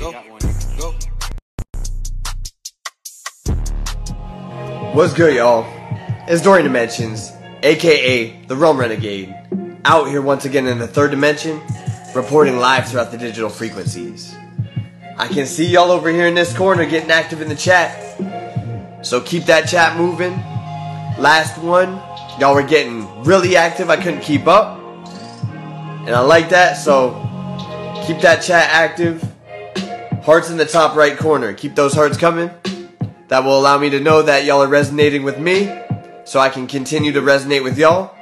Go. Go. What's good, y'all? It's Dorian Dimensions, aka the Realm Renegade, out here once again in the third dimension, reporting live throughout the digital frequencies. I can see y'all over here in this corner getting active in the chat, so keep that chat moving. Last one, y'all were getting really active, I couldn't keep up, and I like that, so keep that chat active. Hearts in the top right corner, keep those hearts coming. That will allow me to know that y'all are resonating with me, so I can continue to resonate with y'all.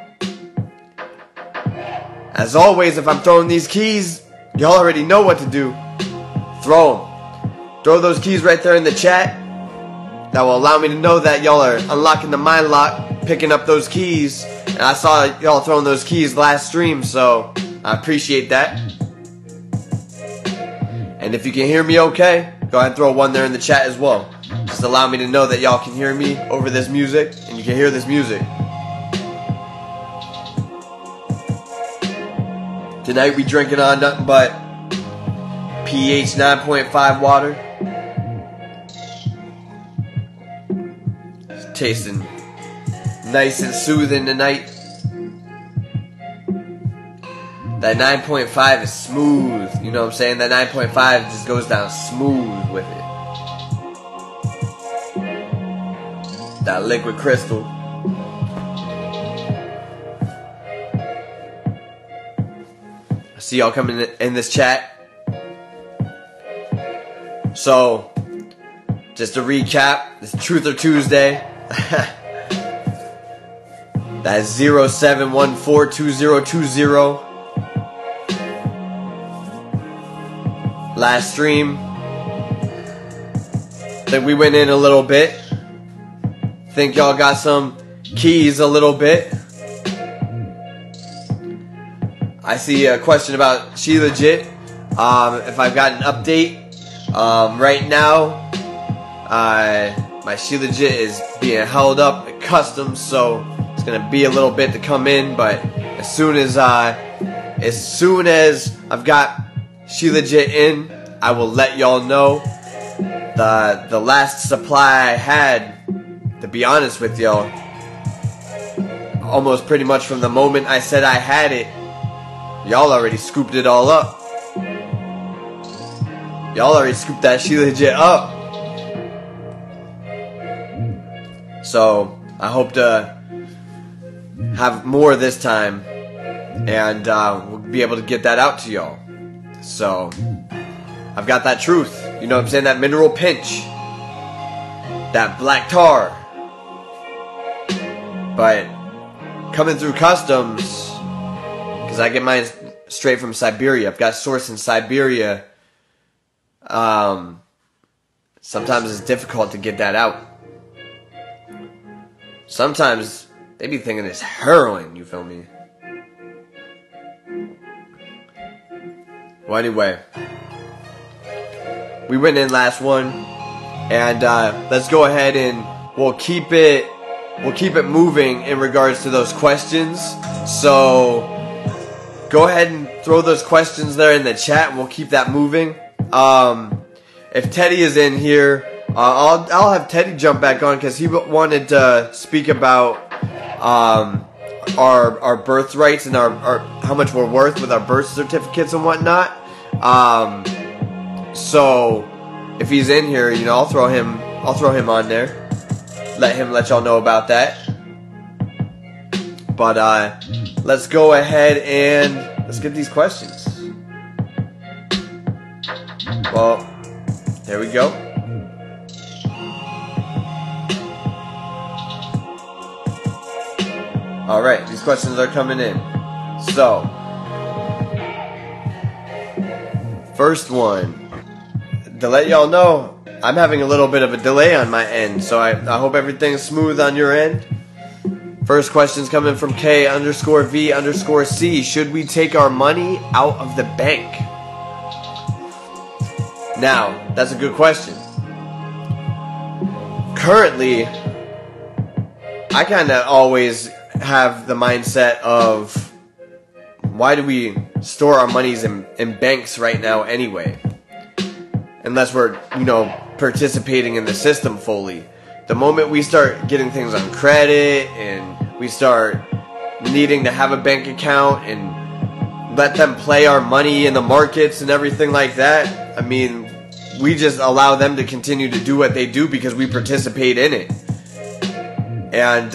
As always, if I'm throwing these keys, y'all already know what to do. Throw them. Throw those keys right there in the chat. That will allow me to know that y'all are unlocking the mind lock, picking up those keys. And I saw y'all throwing those keys last stream, so I appreciate that. And if you can hear me okay, go ahead and throw one there in the chat as well. Just allow me to know that y'all can hear me over this music, and you can hear this music. Tonight we drinking on nothing but pH 9.5 water. It's tasting nice and soothing tonight. That 9.5 is smooth, you know what I'm saying? That 9.5 just goes down smooth with it. That liquid crystal. I see y'all coming in this chat. So, just to recap, this Truth or Tuesday. That's 07142020. Last stream, I think we went in a little bit. Think y'all got some keys a little bit. I see a question about She Legit. If I've got an update, right now, my She Legit is being held up at customs, so it's gonna be a little bit to come in. But as soon as I've got She Legit in, I will let y'all know. The last supply I had, to be honest with y'all, almost pretty much from the moment I said I had it, y'all already scooped it all up. Y'all already scooped that She Legit up. So I hope to have more this time, and we'll be able to get that out to y'all. So I've got that truth, you know what I'm saying, that mineral pinch, that black tar. But coming through customs, because I get mine straight from Siberia, I've got source in Siberia. Sometimes it's difficult to get that out. Sometimes they be thinking it's heroin, you feel me? Well, anyway, we went in last one, and let's go ahead and we'll keep it moving in regards to those questions. So go ahead and throw those questions there in the chat, and we'll keep that moving. If Teddy is in here, I'll have Teddy jump back on, because he wanted to speak about our birthrights and our how much we're worth with our birth certificates and whatnot. So if he's in here, you know, I'll throw him on there. Let y'all know about that. But let's go ahead and let's get these questions. Well, there we go. Alright, these questions are coming in. So, first one. To let y'all know, I'm having a little bit of a delay on my end, so I hope everything's smooth on your end. First question's coming from K_V_C. Should we take our money out of the bank? Now, that's a good question. Currently, I kind of always have the mindset of, why do we store our monies in banks right now anyway? unless we're, participating in the system fully. The moment we start getting things on credit and we start needing to have a bank account and let them play our money in the markets and everything like that, I mean, we just allow them to continue to do what they do because we participate in it. And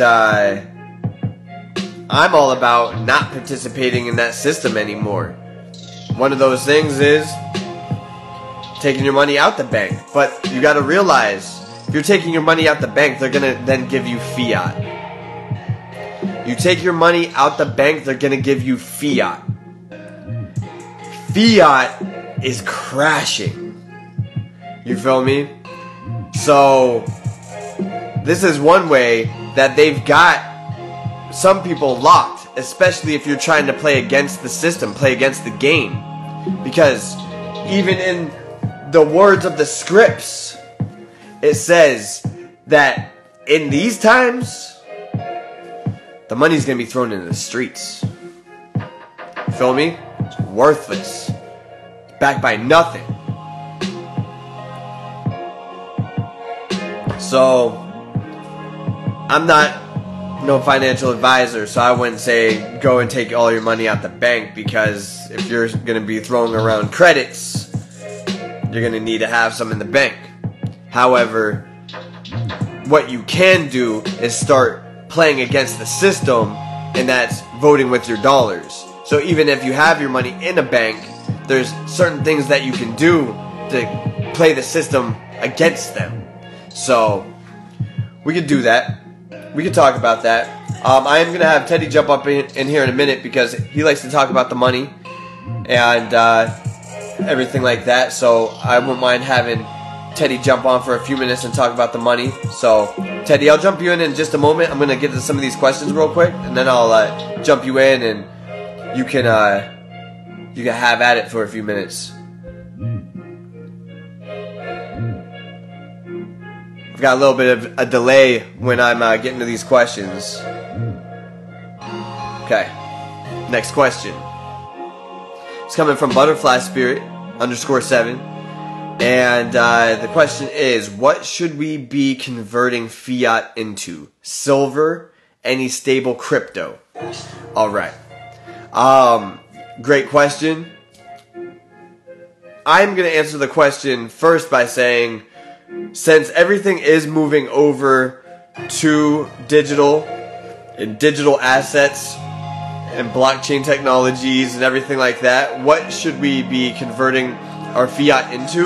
I'm all about not participating in that system anymore. One of those things is taking your money out the bank. But you got to realize, if you're taking your money out the bank, they're going to then give you fiat. You take your money out the bank, they're going to give you fiat. Fiat is crashing. You feel me? So, this is one way that they've got some people locked, especially if you're trying to play against the system, play against the game. Because even in the words of the scripts, it says that in these times, the money's going to be thrown into the streets. You feel me? It's worthless. Backed by nothing. So, I'm not no financial advisor, so I wouldn't say go and take all your money out the bank, because if you're going to be throwing around credits, you're going to need to have some in the bank. However, what you can do is start playing against the system, and that's voting with your dollars. So even if you have your money in a bank, there's certain things that you can do to play the system against them. So we could do that. We could talk about that. I am going to have Teddy jump up in here in a minute, because he likes to talk about the money and everything like that. So I wouldn't mind having Teddy jump on for a few minutes and talk about the money. So Teddy, I'll jump you in just a moment. I'm going to get to some of these questions real quick, and then I'll jump you in, and you can have at it for a few minutes. I've got a little bit of a delay when I'm getting to these questions. Okay, next question. It's coming from Butterfly Spirit _7, and the question is, what should we be converting fiat into? Silver, any stable crypto? All right. Great question. I'm going to answer the question first by saying, since everything is moving over to digital and digital assets and blockchain technologies and everything like that, what should we be converting our fiat into?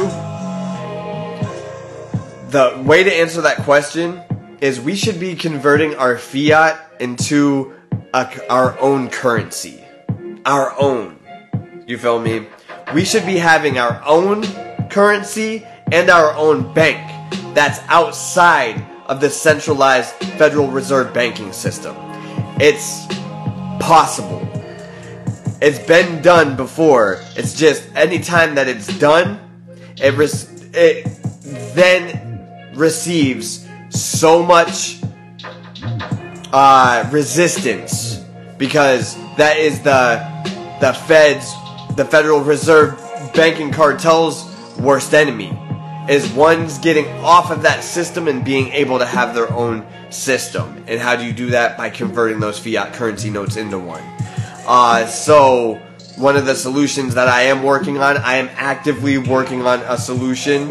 The way to answer that question is we should be converting our fiat into our own currency. Our own. You feel me? We should be having our own currency and our own bank that's outside of the centralized Federal Reserve banking system. It's possible. It's been done before. It's just anytime that it's done, it then receives so much resistance, because that is the Fed's, the Federal Reserve banking cartel's worst enemy, is one's getting off of that system and being able to have their own system. And how do you do that? By converting those fiat currency notes into one. So one of the solutions that I am working on, I am actively working on a solution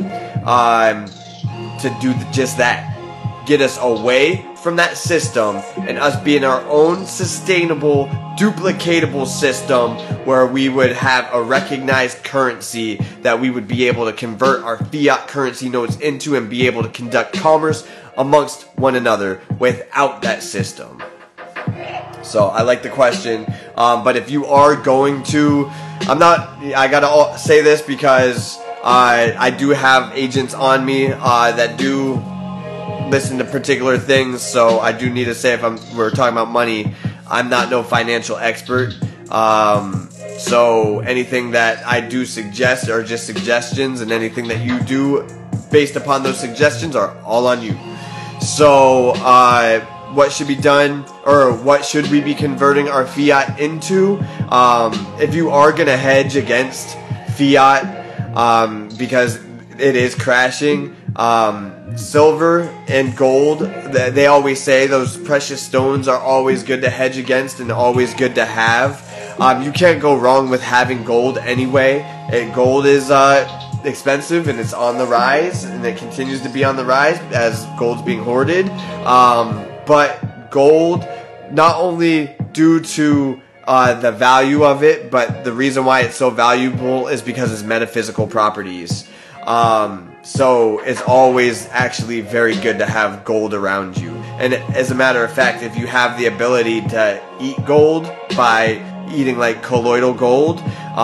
to do just that. Get us away from that system and us being our own sustainable, duplicatable system where we would have a recognized currency that we would be able to convert our fiat currency notes into and be able to conduct commerce amongst one another without that system. So I like the question, but if you are going to, I gotta say this because I do have agents on me that do listen to particular things, so I do need to say, if we're talking about money, I'm not no financial expert. So anything that I do suggest are just suggestions, and anything that you do based upon those suggestions are all on you. So what should be done, or what should we be converting our fiat into? If you are going to hedge against fiat, because it is crashing. Silver and gold, they always say those precious stones are always good to hedge against and always good to have. You can't go wrong with having gold anyway. Gold is expensive and it's on the rise, and it continues to be on the rise as gold's being hoarded. But gold, not only due to the value of it, but the reason why it's so valuable is because of its metaphysical properties. So it's always actually very good to have gold around you. And as a matter of fact, if you have the ability to eat gold by eating like colloidal gold,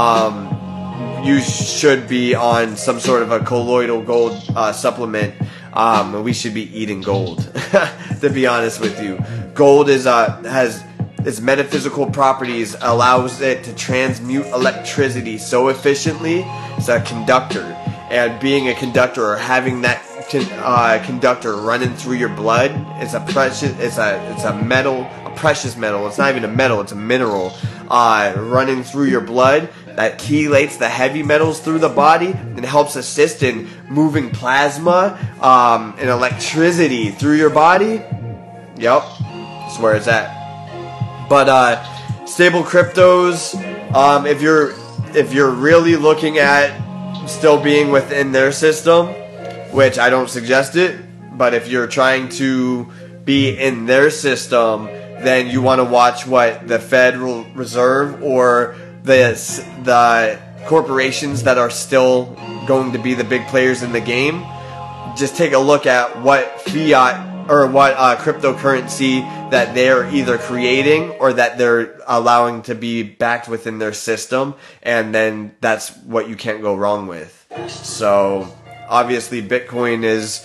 you should be on some sort of a colloidal gold supplement. We should be eating gold, to be honest with you. Gold is has its metaphysical properties, allows it to transmute electricity so efficiently. It's a conductor. And being a conductor, or having that conductor running through your blood, it's a metal, a precious metal. It's not even a metal; it's a mineral running through your blood that chelates the heavy metals through the body and helps assist in moving plasma and electricity through your body. Yep, that's where it's at. But stable cryptos, if you're really looking at still being within their system, which I don't suggest it, but if you're trying to be in their system, then you want to watch what the Federal Reserve or the corporations that are still going to be the big players in the game. Just take a look at what fiat or what cryptocurrency that they're either creating or that they're allowing to be backed within their system, and then that's what you can't go wrong with. So obviously Bitcoin is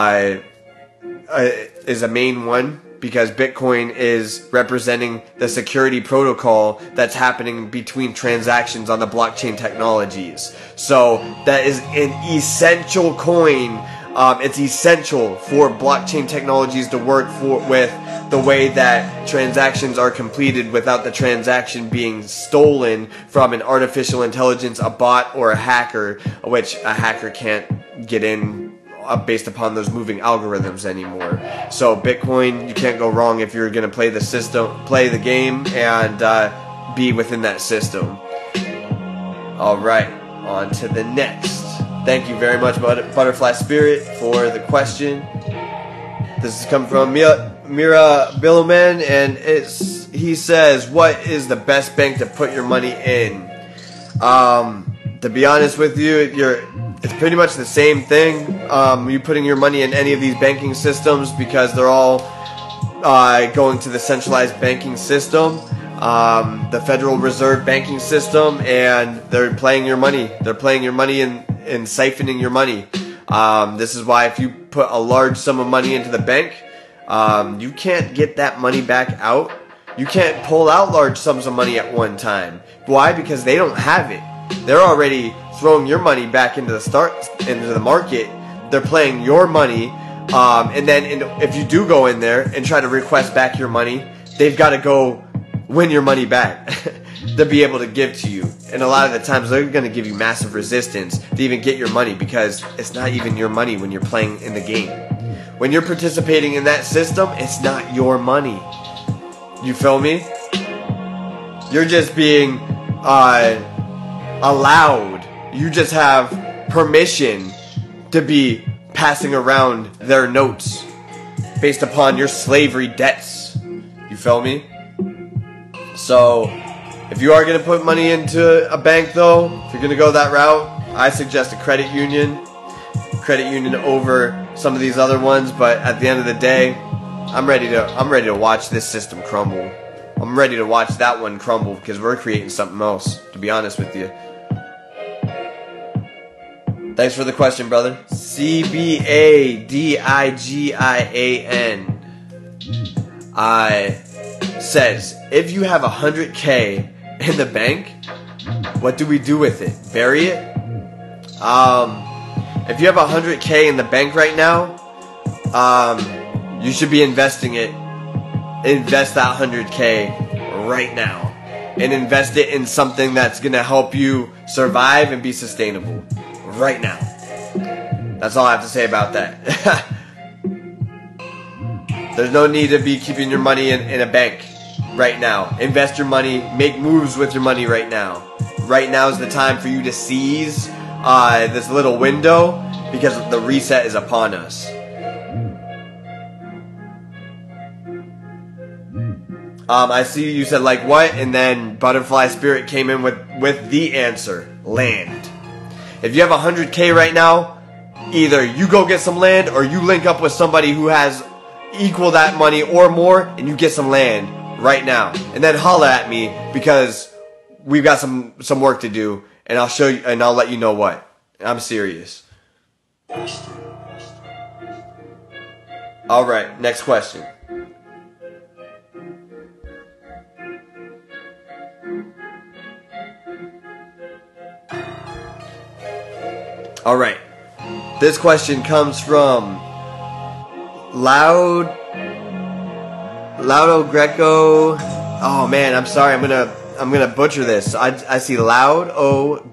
a main one, because Bitcoin is representing the security protocol that's happening between transactions on the blockchain technologies. So that is an essential coin. It's essential for blockchain technologies to work with the way that transactions are completed without the transaction being stolen from an artificial intelligence, a bot, or a hacker, which a hacker can't get in based upon those moving algorithms anymore. So Bitcoin, you can't go wrong if you're going to play the system, play the game, and be within that system. All right, on to the next. Thank you very much, Butterfly Spirit, for the question. This is coming from Mira Biloman, and he says, what is the best bank to put your money in? To be honest with you, it's pretty much the same thing. You putting your money in any of these banking systems, because they're all going to the centralized banking system, the Federal Reserve banking system, and they're playing your money. They're playing your money and siphoning your money. This is why if you put a large sum of money into the bank, you can't get that money back out. You can't pull out large sums of money at one time. Why? Because they don't have it. They're already throwing your money back into the market. They're playing your money, and then if you do go in there and try to request back your money, they've got to go win your money back to be able to give to you. And a lot of the times they're going to give you massive resistance to even get your money, because it's not even your money when you're playing in the game. When you're participating in that system, it's not your money. You feel me? You're just being allowed. You just have permission to be passing around their notes based upon your slavery debts. You feel me? So if you are going to put money into a bank, though, if you're going to go that route, I suggest a credit union over some of these other ones. But at the end of the day, I'm ready to watch this system crumble. I'm ready to watch that one crumble, because we're creating something else, to be honest with you. Thanks for the question, brother. CBADIGIAN says, if you have 100K in the bank, what do we do with it? Bury it? If you have 100K in the bank right now, you should be investing it. Invest that 100K right now, and invest it in something that's going to help you survive and be sustainable right now. That's all I have to say about that. There's no need to be keeping your money in a bank right now. Invest your money, make moves with your money right now. Right now is the time for you to seize this little window, because the reset is upon us. I see you said like what, and then Butterfly Spirit came in with the answer: land. If you have 100K right now, either you go get some land or you link up with somebody who has equal that money or more, and you get some land right now. And then holla at me, because we've got some work to do, and I'll show you, and I'll let you know what. I'm serious. Alright, next question. Alright, this question comes from Laudo Greco. Oh man, I'm sorry, I'm gonna butcher this. I see Laudo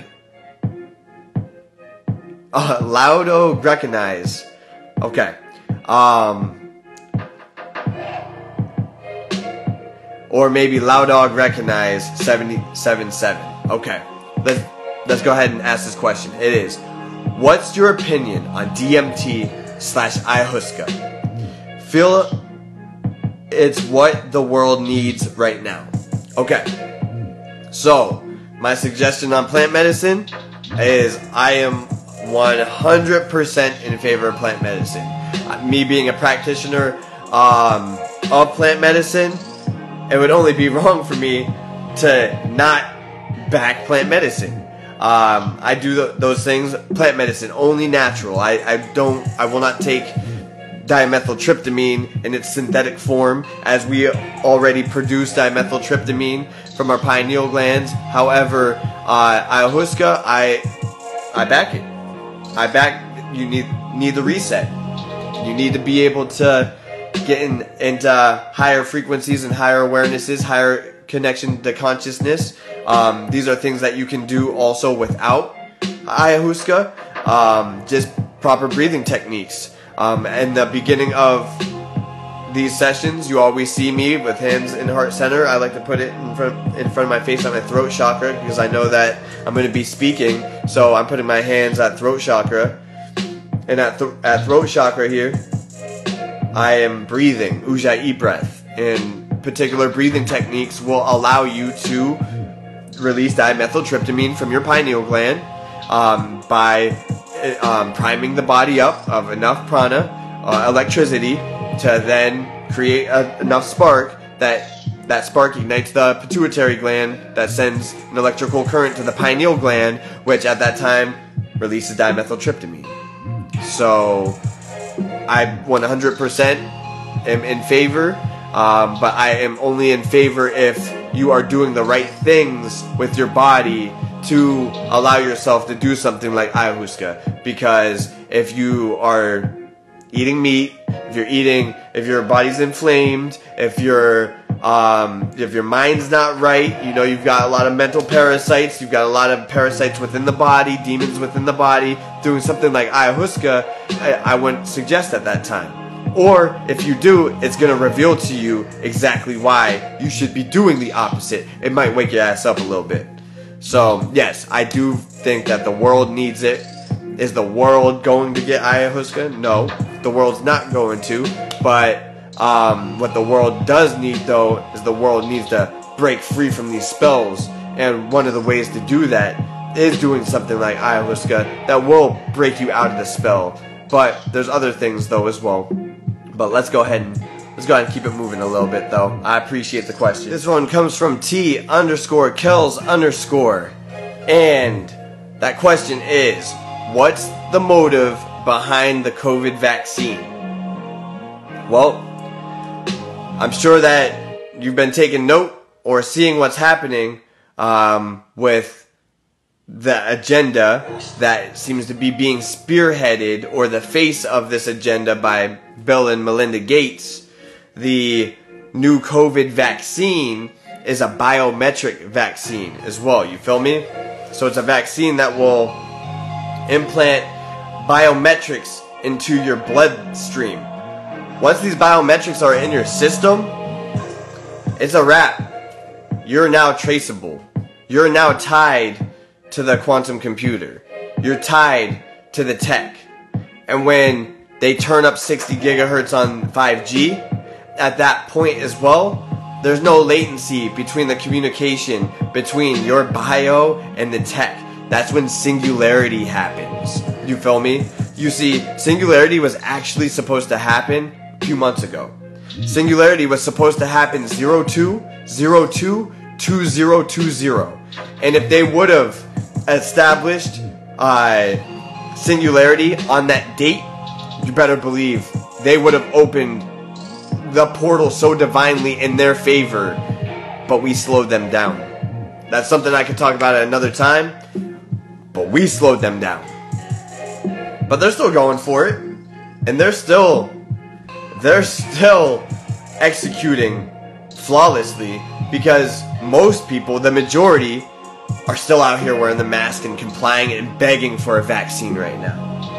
Greconize. Okay. Or maybe Loudog Recognize 777. Okay. Let's go ahead and ask this question. It is: what's your opinion on DMT/ayahuasca? Feel it's what the world needs right now. Okay. So, my suggestion on plant medicine is I am 100% in favor of plant medicine. Me being a practitioner of plant medicine, it would only be wrong for me to not back plant medicine. I do those things. Plant medicine, only natural. I will not take dimethyltryptamine in its synthetic form, as we already produce dimethyltryptamine from our pineal glands. However, ayahuasca, I back it. I back. You need the reset. You need to be able to get into higher frequencies and higher awarenesses, higher connection to consciousness. These are things that you can do also without ayahuasca. Just proper breathing techniques. In the beginning of these sessions, you always see me with hands in heart center. I like to put it in front of my face at my throat chakra, because I know that I'm going to be speaking. So I'm putting my hands at throat chakra, and at throat chakra here, I am breathing Ujjayi breath. And particular breathing techniques will allow you to release dimethyltryptamine from your pineal gland by priming the body up of enough prana, electricity, to then create enough spark that spark ignites the pituitary gland, that sends an electrical current to the pineal gland, which at that time releases dimethyltryptamine. So I 100% am in favor, but I am only in favor if you are doing the right things with your body to allow yourself to do something like ayahuasca. Because if you are eating meat, if your body's inflamed, if your mind's not right, you've got a lot of mental parasites, you've got a lot of parasites within the body, demons within the body, doing something like ayahuasca, I wouldn't suggest at that time. Or if you do, it's going to reveal to you exactly why you should be doing the opposite. It might wake your ass up a little bit. So, yes, I do think that the world needs it. Is the world going to get ayahuasca? No, the world's not going to. But what the world does need, though, is the world needs to break free from these spells. And one of the ways to do that is doing something like ayahuasca that will break you out of the spell. But there's other things, though, as well. But let's go ahead and keep it moving a little bit, though. I appreciate the question. This one comes from T_Kells_. And that question is: what's the motive behind the COVID vaccine? Well, I'm sure that you've been taking note or seeing what's happening with the agenda that seems to be being spearheaded, or the face of this agenda, by Bill and Melinda Gates. The new COVID vaccine is a biometric vaccine as well, you feel me? So it's a vaccine that will implant biometrics into your bloodstream. Once these biometrics are in your system, it's a wrap. You're now traceable. You're now tied to the quantum computer. You're tied to the tech. And when they turn up 60 gigahertz on 5G, at that point as well, there's no latency between the communication between your bio and the tech. That's when singularity happens. You feel me? You see, singularity was actually supposed to happen a few months ago. Singularity was supposed to happen 02/02/2020. And if they would have established singularity on that date, you better believe they would have opened the portal so divinely in their favor, but we slowed them down. That's something I could talk about at another time, but we slowed them down. But they're still going for it, and they're still executing flawlessly, because most people, the majority, are still out here wearing the mask and complying and begging for a vaccine right now.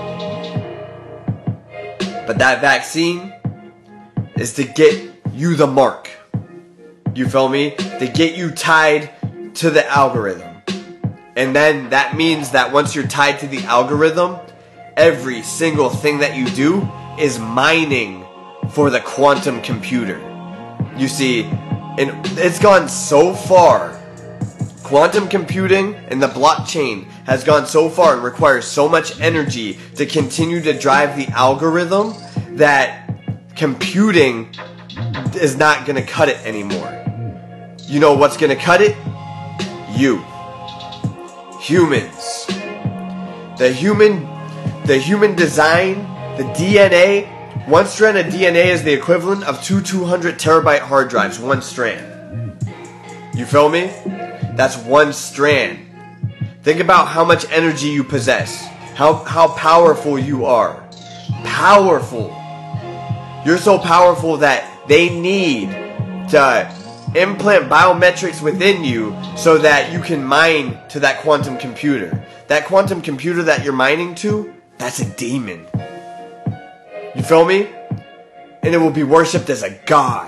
But that vaccine is to get you the mark. You feel me? To get you tied to the algorithm. And then that means that once you're tied to the algorithm, every single thing that you do is mining for the quantum computer. You see, and it's gone so far. Quantum computing and the blockchain has gone so far and requires so much energy to continue to drive the algorithm that computing is not going to cut it anymore. You know what's going to cut it? You. Humans. The human design, the DNA, one strand of DNA is the equivalent of 200 terabyte hard drives, one strand. You feel me? That's one strand. Think about how much energy you possess. How powerful you are. Powerful. You're so powerful that they need to implant biometrics within you so that you can mine to that quantum computer. That quantum computer that you're mining to, that's a demon. You feel me? And it will be worshipped as a god.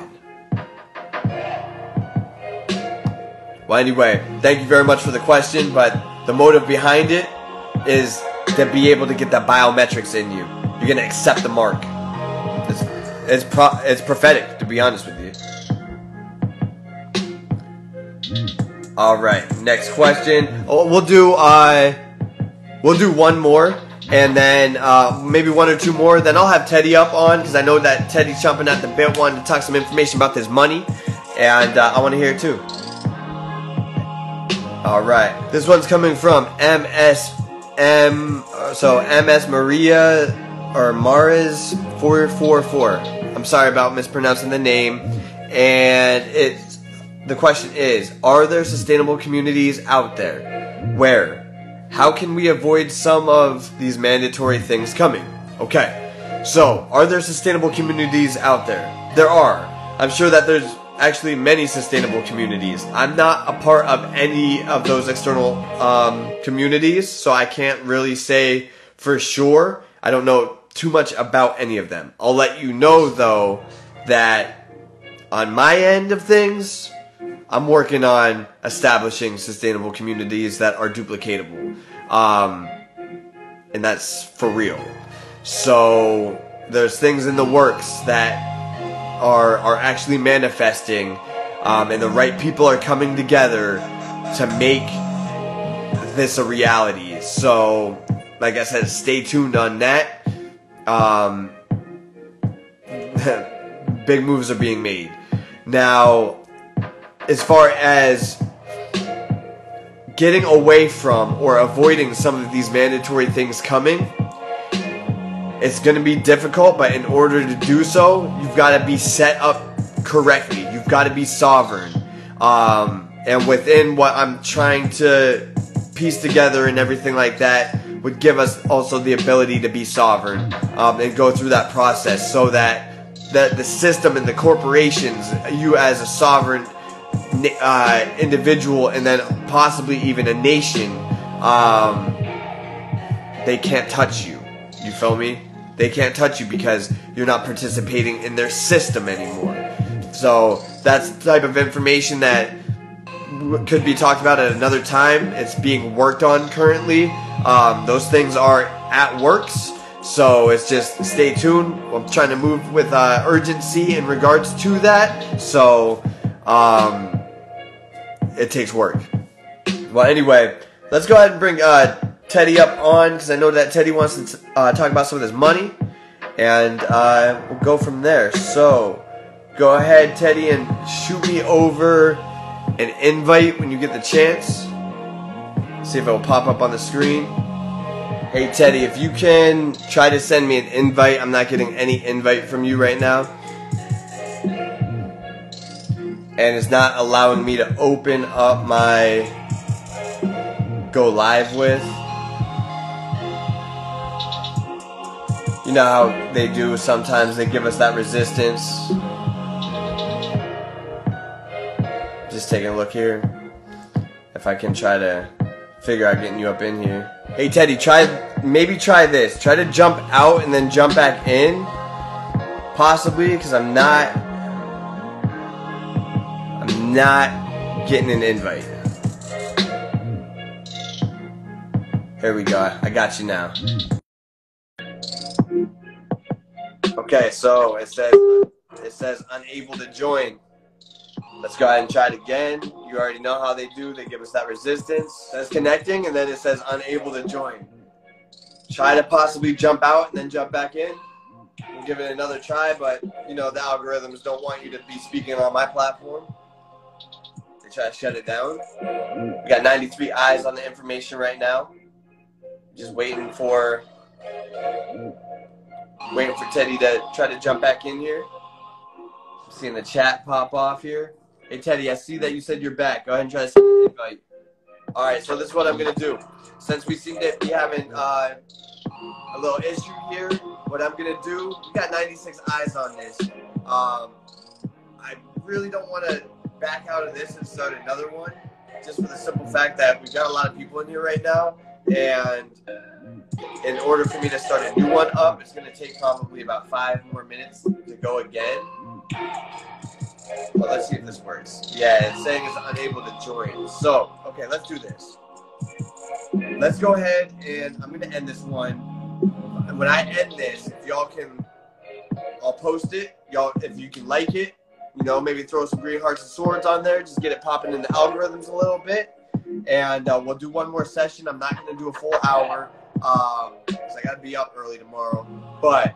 Well, anyway, thank you very much for the question, but the motive behind it is to be able to get the biometrics in you. You're going to accept the mark. It's prophetic, to be honest with you. All right, next question. Oh, we'll do one more, and then maybe one or two more. Then I'll have Teddy up on, because I know that Teddy's chomping at the bit, wanting to talk some information about this money, and I want to hear it too. All right, this one's coming from MS Maria or Maris 444. I'm sorry about mispronouncing the name, and the question is, are there sustainable communities out there? Where? How can we avoid some of these mandatory things coming? Okay, so are there sustainable communities out there? There are. I'm sure that there's actually many sustainable communities. I'm not a part of any of those external communities, so I can't really say for sure. I don't know too much about any of them. I'll let you know though that on my end of things, I'm working on establishing sustainable communities that are duplicatable. And that's for real. So there's things in the works that are actually manifesting, and the right people are coming together to make this a reality. So, like I said, stay tuned on that. Big moves are being made. Now, as far as getting away from or avoiding some of these mandatory things coming, it's going to be difficult, but in order to do so, you've got to be set up correctly. You've got to be sovereign. And within what I'm trying to piece together and everything like that would give us also the ability to be sovereign, and go through that process so that the system and the corporations, you as a sovereign individual and then possibly even a nation, they can't touch you. You feel me? They can't touch you because you're not participating in their system anymore. So that's the type of information that could be talked about at another time. It's being worked on currently. Those things are at works. So it's just stay tuned. I'm trying to move with urgency in regards to that. So it takes work. Well, anyway, let's go ahead and bring Teddy up on, because I know that Teddy wants to talk about some of this money, and we'll go from there. So go ahead, Teddy, and shoot me over an invite when you get the chance. See if it will pop up on the screen. Hey, Teddy, if you can try to send me an invite. I'm not getting any invite from you right now. And it's not allowing me to open up my Go Live with. You know how they do sometimes, they give us that resistance. Just taking a look here. If I can try to figure out getting you up in here. Hey Teddy, maybe try this. Try to jump out and then jump back in. Possibly, because I'm not getting an invite. Here we go. I got you now. Okay, so it says unable to join. Let's go ahead and try it again. You already know how they do. They give us that resistance. It says connecting, and then it says unable to join. Try to possibly jump out and then jump back in. We'll give it another try, but you know the algorithms don't want you to be speaking on my platform. They try to shut it down. We got 93 eyes on the information right now. Just waiting for Teddy to try to jump back in here. I'm seeing the chat pop off here. Hey Teddy, I see that you said you're back. Go ahead and try to send an invite. Alright, so this is what I'm going to do. Since we seem to be having a little issue here, what I'm going to do, we got 96 eyes on this. I really don't want to back out of this and start another one, just for the simple fact that we've got a lot of people in here right now, and in order for me to start a new one up, it's going to take probably about 5 more minutes to go again. Well, let's see if this works. Yeah, it's saying it's unable to join. So, okay, let's do this. Let's go ahead and I'm going to end this one. And when I end this, if y'all can, I'll post it. Y'all, if you can like it, you know, maybe throw some green hearts and swords on there. Just get it popping in the algorithms a little bit. And we'll do one more session. I'm not going to do a full hour because I got to be up early tomorrow. But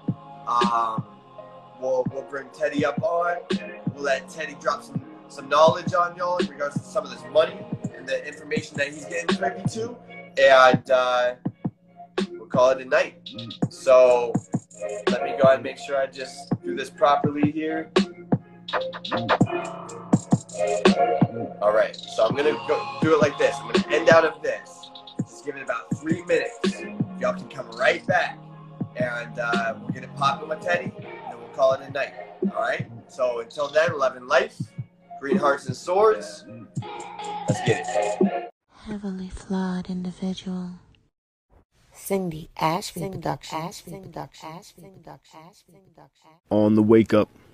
we'll bring Teddy up on. We'll let Teddy drop some knowledge on y'all in regards to some of this money and the information that he's getting privy to. And we'll call it a night. So let me go ahead and make sure I just do this properly here. All right, so I'm gonna go do it like this. I'm gonna end out of this. Just give it about 3 minutes. Y'all can come right back, and we'll get it popping with Teddy, and then we'll call it a night. All right. So until then, love and life, green hearts and swords. Let's get it. Heavily flawed individual. Cindy Ashby Productions. On the wake up.